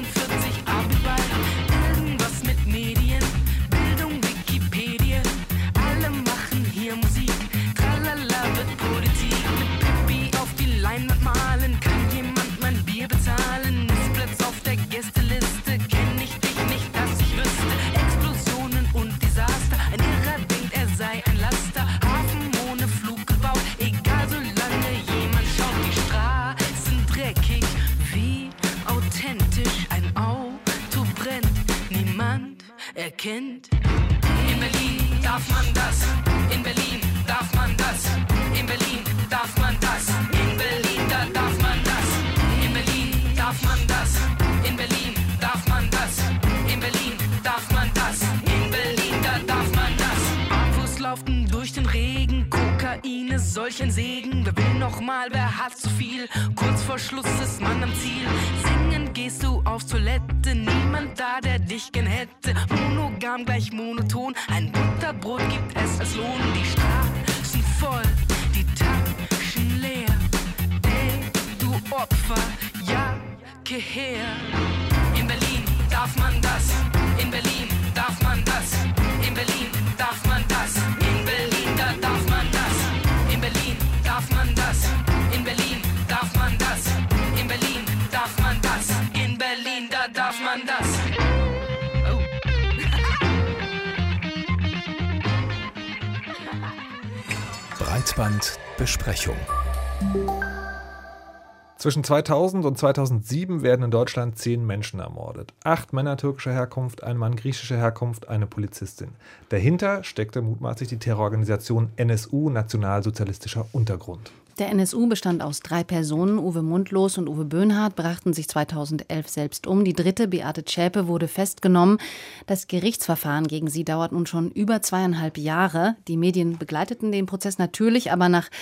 41 Abiball. Irgendwas mit Medien, Bildung, Wikipedia, alle machen hier Musik, tralala wird Politik. Mit Pippi auf die Leinwand malen, kann jemand mein Bier bezahlen? Ist Platz auf der Gästeliste, kenn ich dich nicht, dass ich wüsste. Explosionen und Desaster, ein Irrer denkt, er sei ein Laster. Hafen ohne Flug gebaut, egal solange jemand schaut. Die Straßen dreckig, wie authentisch ein Auto brennt, niemand erkennt. In Berlin darf man das, in Berlin darf man das, in Berlin darf man das, in Berlin da darf man das, in Berlin darf man das, in Berlin darf man das, in Berlin darf man das, in Berlin da darf man das. Barfuß laufen durch den Regen, Kokaine, solch ein Segen. Wer will noch mal, wer hat zu viel? Kurz vor Schluss ist man am Ziel. Singen gehst du auf Toilette, niemand da, der dich gern hätte. Monogam gleich monoton, ein Butterbrot gibt es als Lohn. Die Straßen voll, die Taschen leer. Ey, du Opfer, ja, geh her. In Berlin darf man das, in Berlin darf man das, in Berlin darf man das, in Berlin da darf man das, in Berlin darf man das, in Berlin darf man das, in Berlin darf man das, in Berlin da darf man das. Breitbandbesprechung. Zwischen 2000 und 2007 werden in Deutschland 10 Menschen ermordet. 8 Männer türkischer Herkunft, ein Mann griechischer Herkunft, eine Polizistin. Dahinter steckte mutmaßlich die Terrororganisation NSU, Nationalsozialistischer Untergrund. Der NSU bestand aus 3 Personen. Uwe Mundlos und Uwe Böhnhardt brachten sich 2011 selbst um. Die dritte, Beate Zschäpe, wurde festgenommen. Das Gerichtsverfahren gegen sie dauert nun schon über 2,5 Jahre. Die Medien begleiteten den Prozess natürlich, aber nach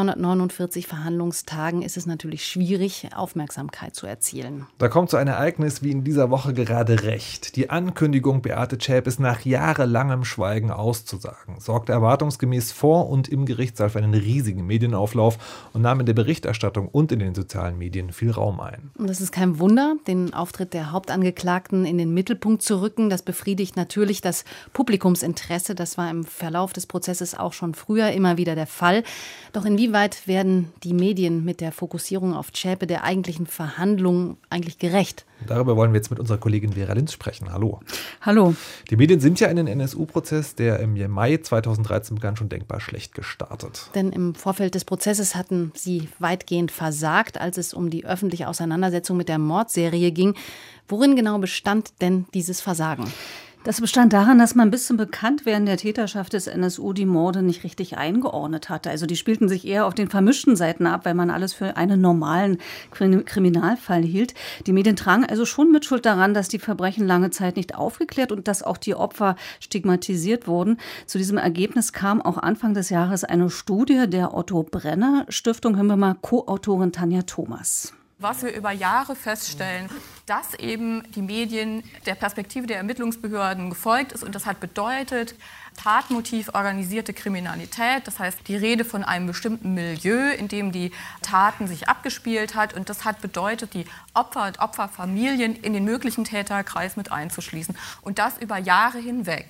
249 Verhandlungstagen ist es natürlich schwierig, Aufmerksamkeit zu erzielen. Da kommt so ein Ereignis wie in dieser Woche gerade recht. Die Ankündigung, Beate Zschäpes nach jahrelangem Schweigen auszusagen, sorgte erwartungsgemäß vor und im Gerichtssaal für einen riesigen Medienauflauf und nahm in der Berichterstattung und in den sozialen Medien viel Raum ein. Und das ist kein Wunder, den Auftritt der Hauptangeklagten in den Mittelpunkt zu rücken. Das befriedigt natürlich das Publikumsinteresse. Das war im Verlauf des Prozesses auch schon früher immer wieder der Fall. Doch inwieweit werden die Medien mit der Fokussierung auf Zschäpe der eigentlichen Verhandlungen eigentlich gerecht? Darüber wollen wir jetzt mit unserer Kollegin Vera Linz sprechen. Hallo. Hallo. Die Medien sind ja in den NSU-Prozess, der im Mai 2013 begann, schon denkbar schlecht gestartet. Denn im Vorfeld des Prozesses hatten sie weitgehend versagt, als es um die öffentliche Auseinandersetzung mit der Mordserie ging. Worin genau bestand denn dieses Versagen? Das bestand daran, dass man bis zum Bekanntwerden der Täterschaft des NSU die Morde nicht richtig eingeordnet hatte. Also die spielten sich eher auf den vermischten Seiten ab, weil man alles für einen normalen Kriminalfall hielt. Die Medien tragen also schon Mitschuld daran, dass die Verbrechen lange Zeit nicht aufgeklärt und dass auch die Opfer stigmatisiert wurden. Zu diesem Ergebnis kam auch Anfang des Jahres eine Studie der Otto Brenner Stiftung. Hören wir mal Co-Autorin Tanja Thomas. Was wir über Jahre feststellen, dass eben die Medien der Perspektive der Ermittlungsbehörden gefolgt ist. Und das hat bedeutet, Tatmotiv organisierte Kriminalität. Das heißt, die Rede von einem bestimmten Milieu, in dem die Taten sich abgespielt hat. Und das hat bedeutet, die Opfer und Opferfamilien in den möglichen Täterkreis mit einzuschließen. Und das über Jahre hinweg.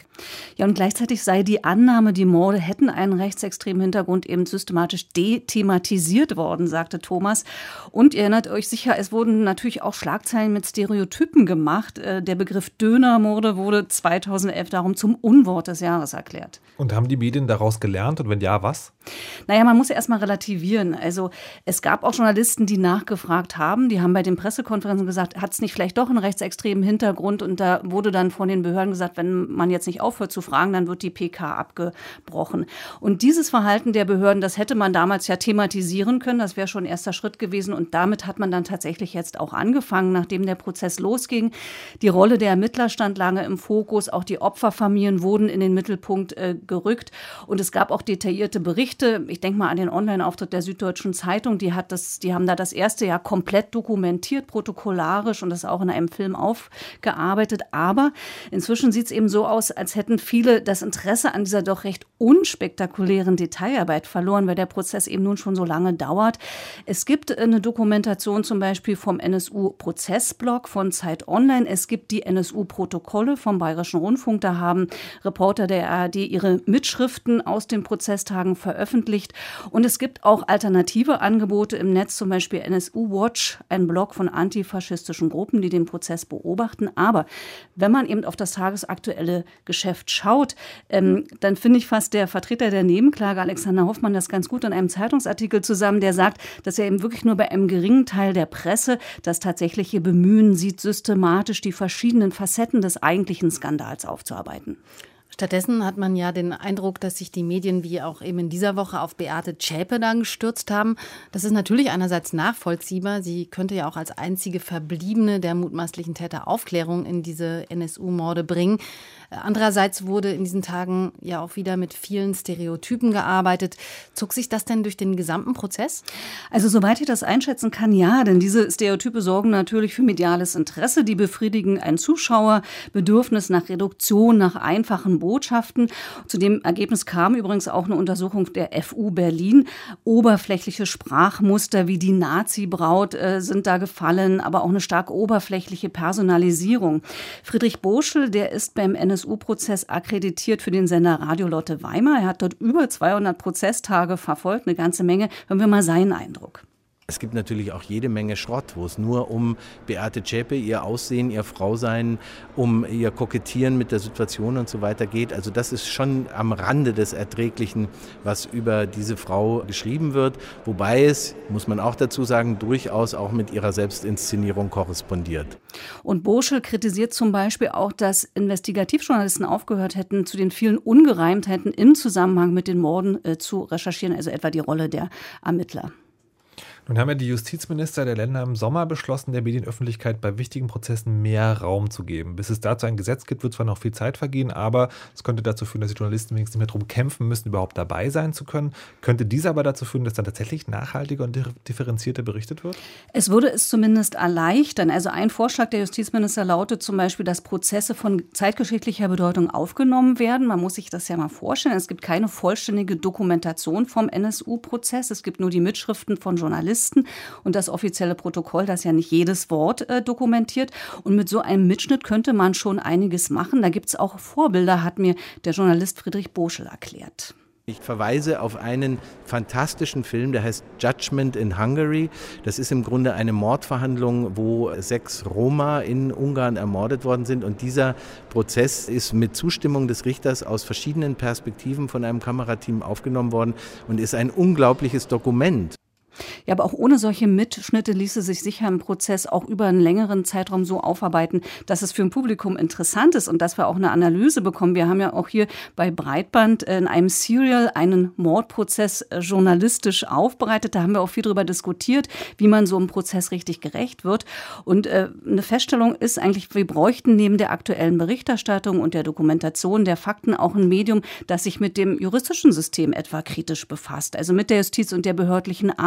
Ja, und gleichzeitig sei die Annahme, die Morde hätten einen rechtsextremen Hintergrund, eben systematisch dethematisiert worden, sagte Thomas. Und ihr erinnert euch sicher, es wurden natürlich auch Schlagzeilen mit Stereotypen gemacht. Der Begriff Dönermorde wurde 2011 darum zum Unwort des Jahres erklärt. Und haben die Medien daraus gelernt? Und wenn ja, was? Naja, man muss ja erstmal relativieren. Also es gab auch Journalisten, die nachgefragt haben. Die haben bei den Pressekonferenzen gesagt, hat es nicht vielleicht doch einen rechtsextremen Hintergrund? Und da wurde dann von den Behörden gesagt, wenn man jetzt nicht aufhört zu fragen, dann wird die PK abgebrochen. Und dieses Verhalten der Behörden, das hätte man damals ja thematisieren können. Das wäre schon ein erster Schritt gewesen. Und damit hat man dann tatsächlich jetzt auch angefangen, nachdem der Prozess losging. Die Rolle der Ermittler stand lange im Fokus. Auch die Opferfamilien wurden in den Mittelpunkt gerückt. Und es gab auch detaillierte Berichte. Ich denke mal an den Online-Auftritt der Süddeutschen Zeitung. Die haben da das erste Jahr komplett dokumentiert, protokollarisch und das auch in einem Film aufgearbeitet. Aber inzwischen sieht es eben so aus, als hätten viele das Interesse an dieser doch recht unspektakulären Detailarbeit verloren, weil der Prozess eben nun schon so lange dauert. Es gibt eine Dokumentation zum Beispiel vom NSU-Prozessblog von Zeit Online. Es gibt die NSU-Protokolle vom Bayerischen Rundfunk. Da haben Reporter der ARD ihre Mitschriften aus den Prozesstagen veröffentlicht. Und es gibt auch alternative Angebote im Netz, zum Beispiel NSU Watch, ein Blog von antifaschistischen Gruppen, die den Prozess beobachten. Aber wenn man eben auf das tagesaktuelle Geschäft schaut, dann finde ich fast der Vertreter der Nebenklage, Alexander Hoffmann, das ganz gut in einem Zeitungsartikel zusammen, der sagt, dass er eben wirklich nur bei einem geringen Teil der Presse das tatsächliche Bemühen sieht, systematisch die verschiedenen Facetten des eigentlichen Skandals aufzuarbeiten. Stattdessen hat man ja den Eindruck, dass sich die Medien wie auch eben in dieser Woche auf Beate Zschäpe dann gestürzt haben. Das ist natürlich einerseits nachvollziehbar. Sie könnte ja auch als einzige Verbliebene der mutmaßlichen Täter Aufklärung in diese NSU-Morde bringen. Andererseits wurde in diesen Tagen ja auch wieder mit vielen Stereotypen gearbeitet. Zog sich das denn durch den gesamten Prozess? Also soweit ich das einschätzen kann, ja, denn diese Stereotype sorgen natürlich für mediales Interesse. Die befriedigen ein Zuschauerbedürfnis nach Reduktion, nach einfachen Botschaften. Zu dem Ergebnis kam übrigens auch eine Untersuchung der FU Berlin. Oberflächliche Sprachmuster wie die Nazi-Braut sind da gefallen, aber auch eine stark oberflächliche Personalisierung. Friedrich Boschel, der ist beim NSU-Prozess akkreditiert für den Sender Radio Lotte Weimar. Er hat dort über 200 Prozesstage verfolgt, eine ganze Menge. Hören wir mal seinen Eindruck. Es gibt natürlich auch jede Menge Schrott, wo es nur um Beate Zschäpe, ihr Aussehen, ihr Frausein, um ihr Kokettieren mit der Situation und so weiter geht. Also das ist schon am Rande des Erträglichen, was über diese Frau geschrieben wird. Wobei es, muss man auch dazu sagen, durchaus auch mit ihrer Selbstinszenierung korrespondiert. Und Boschel kritisiert zum Beispiel auch, dass Investigativjournalisten aufgehört hätten, zu den vielen Ungereimtheiten im Zusammenhang mit den Morden zu recherchieren, also etwa die Rolle der Ermittler. Nun haben ja die Justizminister der Länder im Sommer beschlossen, der Medienöffentlichkeit bei wichtigen Prozessen mehr Raum zu geben. Bis es dazu ein Gesetz gibt, wird zwar noch viel Zeit vergehen, aber es könnte dazu führen, dass die Journalisten wenigstens nicht mehr darum kämpfen müssen, überhaupt dabei sein zu können. Könnte dies aber dazu führen, dass dann tatsächlich nachhaltiger und differenzierter berichtet wird? Es würde es zumindest erleichtern. Also ein Vorschlag der Justizminister lautet zum Beispiel, dass Prozesse von zeitgeschichtlicher Bedeutung aufgenommen werden. Man muss sich das ja mal vorstellen. Es gibt keine vollständige Dokumentation vom NSU-Prozess. Es gibt nur die Mitschriften von Journalisten und das offizielle Protokoll, das ja nicht jedes Wort dokumentiert. Und mit so einem Mitschnitt könnte man schon einiges machen. Da gibt es auch Vorbilder, hat mir der Journalist Friedrich Boschel erklärt. Ich verweise auf einen fantastischen Film, der heißt Judgment in Hungary. Das ist im Grunde eine Mordverhandlung, wo 6 Roma in Ungarn ermordet worden sind. Und dieser Prozess ist mit Zustimmung des Richters aus verschiedenen Perspektiven von einem Kamerateam aufgenommen worden und ist ein unglaubliches Dokument. Ja, aber auch ohne solche Mitschnitte ließe sich sicher im Prozess auch über einen längeren Zeitraum so aufarbeiten, dass es für ein Publikum interessant ist und dass wir auch eine Analyse bekommen. Wir haben ja auch hier bei Breitband in einem Serial einen Mordprozess journalistisch aufbereitet. Da haben wir auch viel darüber diskutiert, wie man so einem Prozess richtig gerecht wird. Und eine Feststellung ist eigentlich, wir bräuchten neben der aktuellen Berichterstattung und der Dokumentation der Fakten auch ein Medium, das sich mit dem juristischen System etwa kritisch befasst, also mit der Justiz und der behördlichen Arbeit.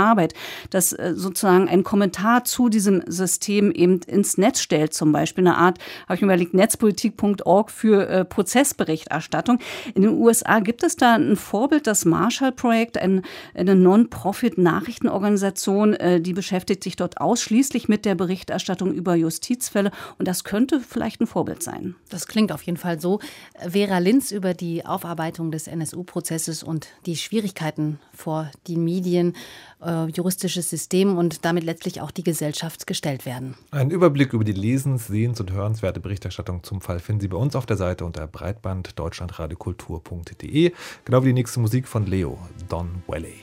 das sozusagen einen Kommentar zu diesem System eben ins Netz stellt, zum Beispiel eine Art, habe ich mir überlegt, netzpolitik.org für Prozessberichterstattung. In den USA gibt es da ein Vorbild, das Marshall-Projekt, eine Non-Profit-Nachrichtenorganisation, die beschäftigt sich dort ausschließlich mit der Berichterstattung über Justizfälle und das könnte vielleicht ein Vorbild sein. Das klingt auf jeden Fall so. Vera Linz über die Aufarbeitung des NSU-Prozesses und die Schwierigkeiten vor die Medien, juristisches System und damit letztlich auch die Gesellschaft gestellt werden. Ein Überblick über die lesens-, sehens- und hörenswerte Berichterstattung zum Fall finden Sie bei uns auf der Seite unter breitbanddeutschlandradiokultur.de, genau wie die nächste Musik von Leo, Don Valley.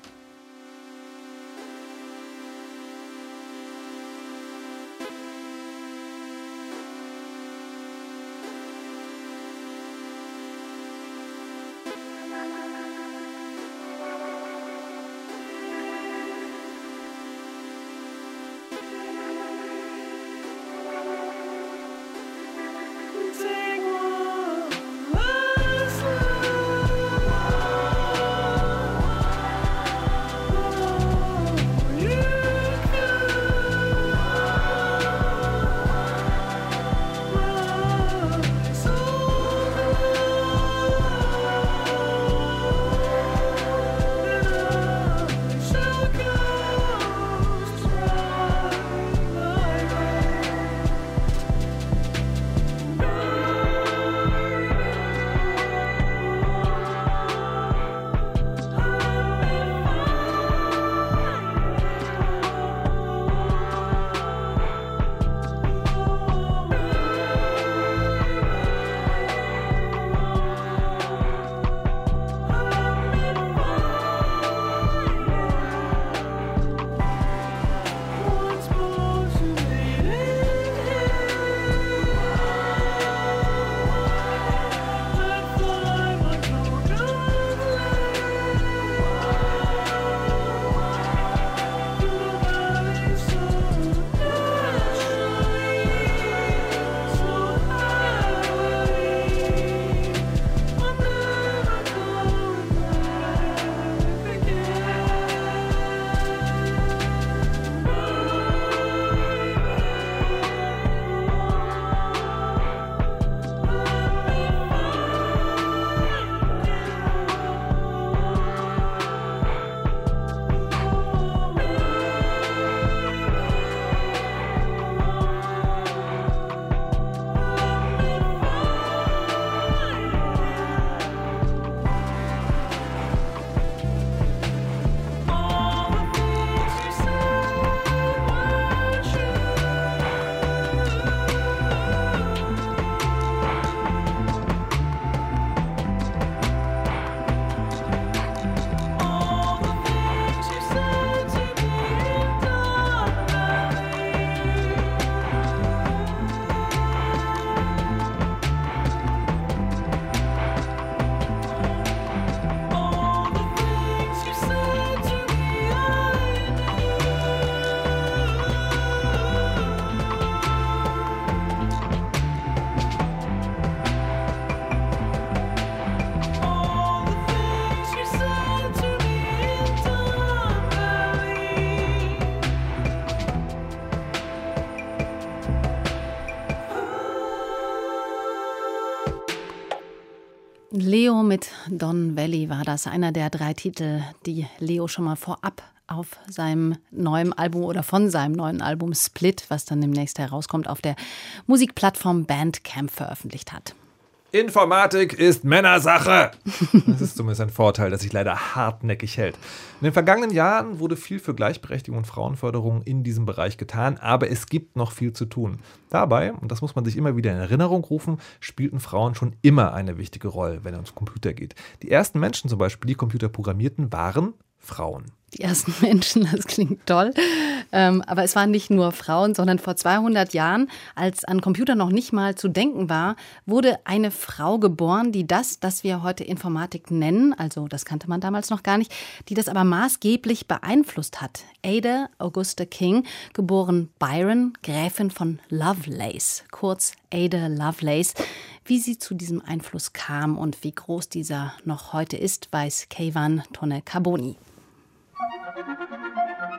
Leo mit Don Valley war das, einer der 3 Titel, die Leo schon mal vorab auf seinem neuen Album oder von seinem neuen Album Split, was dann demnächst herauskommt, auf der Musikplattform Bandcamp veröffentlicht hat. Informatik ist Männersache. Das ist zumindest ein Vorteil, das sich leider hartnäckig hält. In den vergangenen Jahren wurde viel für Gleichberechtigung und Frauenförderung in diesem Bereich getan, aber es gibt noch viel zu tun. Dabei, und das muss man sich immer wieder in Erinnerung rufen, spielten Frauen schon immer eine wichtige Rolle, wenn es ums Computer geht. Die ersten Menschen zum Beispiel, die Computer programmierten, waren Frauen. Die ersten Menschen, das klingt toll. Aber es waren nicht nur Frauen, sondern vor 200 Jahren, als an Computer noch nicht mal zu denken war, wurde eine Frau geboren, die das wir heute Informatik nennen, also das kannte man damals noch gar nicht, die das aber maßgeblich beeinflusst hat. Ada Augusta King, geboren Byron, Gräfin von Lovelace, kurz Ada Lovelace. Wie sie zu diesem Einfluss kam und wie groß dieser noch heute ist, weiß Keivan Tonne-Carboni.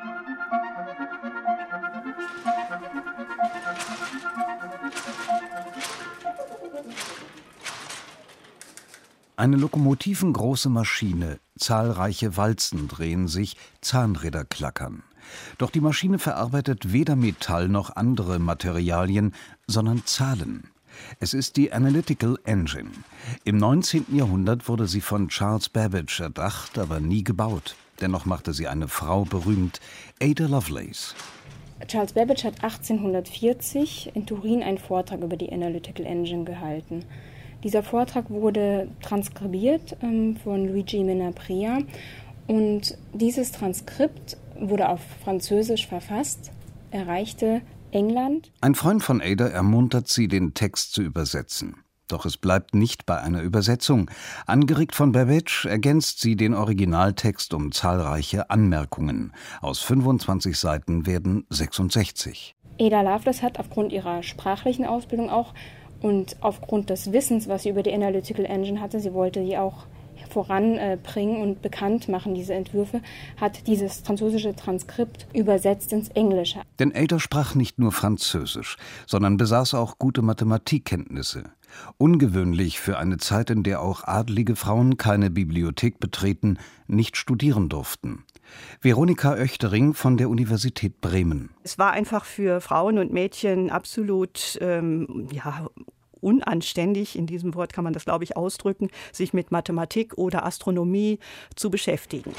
Eine lokomotivengroße Maschine, zahlreiche Walzen drehen sich, Zahnräder klackern. Doch die Maschine verarbeitet weder Metall noch andere Materialien, sondern Zahlen. Es ist die Analytical Engine. Im 19. Jahrhundert wurde sie von Charles Babbage erdacht, aber nie gebaut. Dennoch machte sie eine Frau berühmt, Ada Lovelace. Charles Babbage hat 1840 in Turin einen Vortrag über die Analytical Engine gehalten. Dieser Vortrag wurde transkribiert von Luigi Menabrea und dieses Transkript wurde auf Französisch verfasst, erreichte England. Ein Freund von Ada ermuntert sie, den Text zu übersetzen. Doch es bleibt nicht bei einer Übersetzung. Angeregt von Babbage ergänzt sie den Originaltext um zahlreiche Anmerkungen. Aus 25 Seiten werden 66. Ada Lovelace hat aufgrund ihrer sprachlichen Ausbildung auch und aufgrund des Wissens, was sie über die Analytical Engine hatte, sie wollte die auch voranbringen und bekannt machen, diese Entwürfe, hat dieses französische Transkript übersetzt ins Englische. Denn Ada sprach nicht nur Französisch, sondern besaß auch gute Mathematikkenntnisse. Ungewöhnlich für eine Zeit, in der auch adlige Frauen keine Bibliothek betreten, nicht studieren durften. Veronika Oechtering von der Universität Bremen. Es war einfach für Frauen und Mädchen absolut unanständig, in diesem Wort kann man das, glaube ich, ausdrücken, sich mit Mathematik oder Astronomie zu beschäftigen.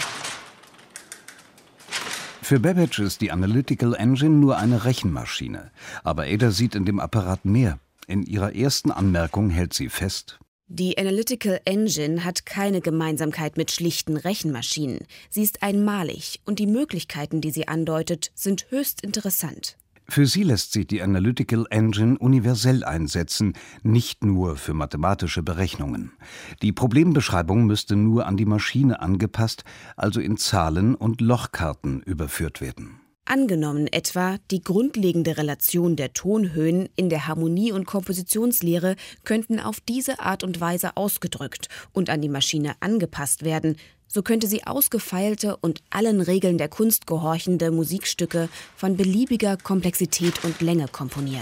Für Babbage ist die Analytical Engine nur eine Rechenmaschine. Aber Ada sieht in dem Apparat mehr. In ihrer ersten Anmerkung hält sie fest: Die Analytical Engine hat keine Gemeinsamkeit mit schlichten Rechenmaschinen. Sie ist einmalig und die Möglichkeiten, die sie andeutet, sind höchst interessant. Für sie lässt sich die Analytical Engine universell einsetzen, nicht nur für mathematische Berechnungen. Die Problembeschreibung müsste nur an die Maschine angepasst, also in Zahlen und Lochkarten überführt werden. Angenommen etwa, die grundlegende Relation der Tonhöhen in der Harmonie- und Kompositionslehre könnten auf diese Art und Weise ausgedrückt und an die Maschine angepasst werden, so könnte sie ausgefeilte und allen Regeln der Kunst gehorchende Musikstücke von beliebiger Komplexität und Länge komponieren.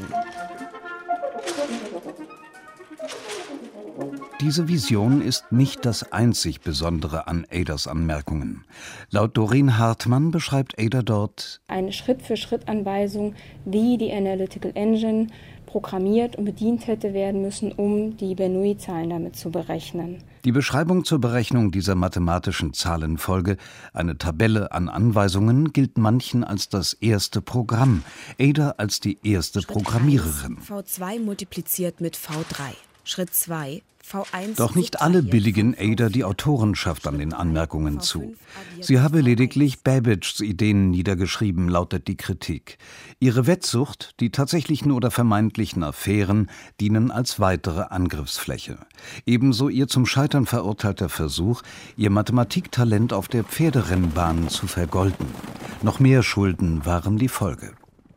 Diese Vision ist nicht das einzig Besondere an Adas Anmerkungen. Laut Doreen Hartmann beschreibt Ada dort eine Schritt-für-Schritt-Anweisung, wie die Analytical Engine programmiert und bedient hätte werden müssen, um die Bernoulli-Zahlen damit zu berechnen. Die Beschreibung zur Berechnung dieser mathematischen Zahlenfolge, eine Tabelle an Anweisungen, gilt manchen als das erste Programm, Ada als die erste Schritt Programmiererin. 1, V2 multipliziert mit V3. Schritt 2, V1. Doch nicht alle billigen Ada die Autorenschaft an den Anmerkungen zu. Sie habe lediglich Babbages Ideen niedergeschrieben, lautet die Kritik. Ihre Wettsucht, die tatsächlichen oder vermeintlichen Affären, dienen als weitere Angriffsfläche. Ebenso ihr zum Scheitern verurteilter Versuch, ihr Mathematiktalent auf der Pferderennbahn zu vergolden. Noch mehr Schulden waren die Folge.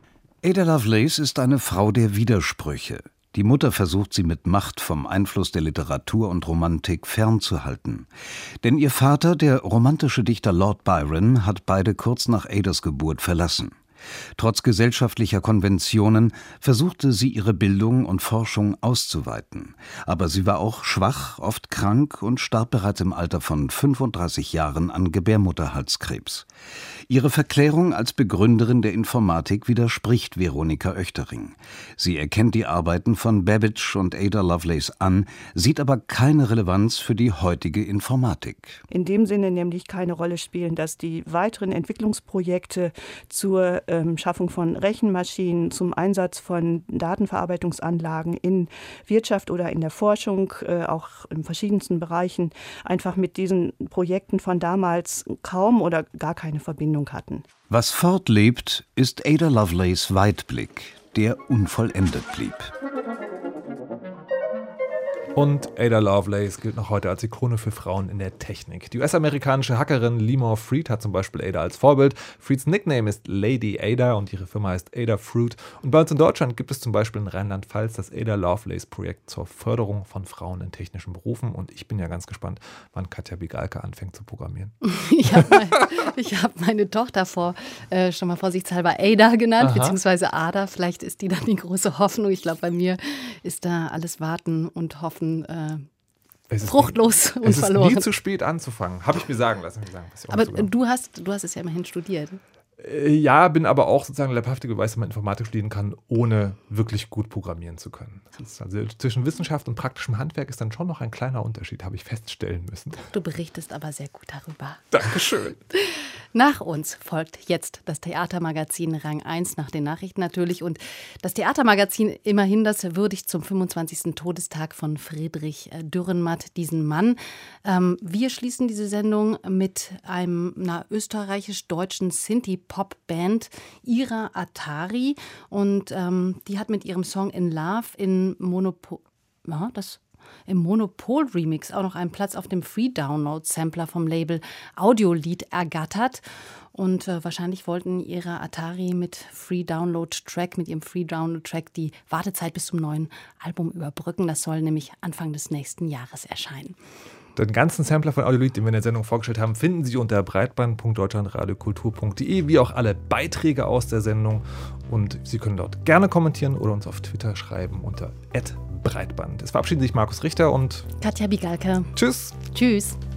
Ada Lovelace ist eine Frau der Widersprüche. Die Mutter versucht, sie mit Macht vom Einfluss der Literatur und Romantik fernzuhalten. Denn ihr Vater, der romantische Dichter Lord Byron, hat beide kurz nach Adas Geburt verlassen. Trotz gesellschaftlicher Konventionen versuchte sie, ihre Bildung und Forschung auszuweiten. Aber sie war auch schwach, oft krank und starb bereits im Alter von 35 Jahren an Gebärmutterhalskrebs. Ihre Verklärung als Begründerin der Informatik widerspricht Veronika Oechtering. Sie erkennt die Arbeiten von Babbage und Ada Lovelace an, sieht aber keine Relevanz für die heutige Informatik. In dem Sinne nämlich keine Rolle spielen, dass die weiteren Entwicklungsprojekte zur Schaffung von Rechenmaschinen, zum Einsatz von Datenverarbeitungsanlagen in Wirtschaft oder in der Forschung, auch in verschiedensten Bereichen, einfach mit diesen Projekten von damals kaum oder gar keine Verbindung hatten. Was fortlebt, ist Ada Lovelace Weitblick, der unvollendet blieb. Und Ada Lovelace gilt noch heute als Ikone für Frauen in der Technik. Die US-amerikanische Hackerin Limor Freed hat zum Beispiel Ada als Vorbild. Freeds Nickname ist Lady Ada und ihre Firma heißt Adafruit. Und bei uns in Deutschland gibt es zum Beispiel in Rheinland-Pfalz das Ada Lovelace Projekt zur Förderung von Frauen in technischen Berufen. Und ich bin ja ganz gespannt, wann Katja Bigalke anfängt zu programmieren. Ich hab meine Tochter schon mal vorsichtshalber Ada genannt, beziehungsweise Ada. Vielleicht ist die dann die große Hoffnung. Ich glaube, bei mir ist da alles Warten und Hoffen fruchtlos und verloren. Es ist nie zu spät anzufangen, habe ich mir sagen lassen. Aber du hast es ja immerhin studiert. Ja, bin aber auch sozusagen leibhaftiger Beweis, dass man Informatik studieren kann, ohne wirklich gut programmieren zu können. Also zwischen Wissenschaft und praktischem Handwerk ist dann schon noch ein kleiner Unterschied, habe ich feststellen müssen. Du berichtest aber sehr gut darüber. Dankeschön. Nach uns folgt jetzt das Theatermagazin Rang 1 nach den Nachrichten natürlich. Und das Theatermagazin immerhin, das würdigt zum 25. Todestag von Friedrich Dürrenmatt, diesen Mann. Wir schließen diese Sendung mit einer österreichisch-deutschen Synthie-Pop-Band, Ira Atari. Und die hat mit ihrem Song In Love im Monopol-Remix auch noch einen Platz auf dem Free-Download-Sampler vom Label Audiolied ergattert. Und wahrscheinlich wollten Ira Atari mit ihrem Free-Download-Track die Wartezeit bis zum neuen Album überbrücken. Das soll nämlich Anfang des nächsten Jahres erscheinen. Den ganzen Sampler von Audiolied, den wir in der Sendung vorgestellt haben, finden Sie unter breitband.deutschlandradiokultur.de, wie auch alle Beiträge aus der Sendung. Und Sie können dort gerne kommentieren oder uns auf Twitter schreiben unter @breitband. Es verabschieden sich Markus Richter und Katja Bigalke. Tschüss. Tschüss.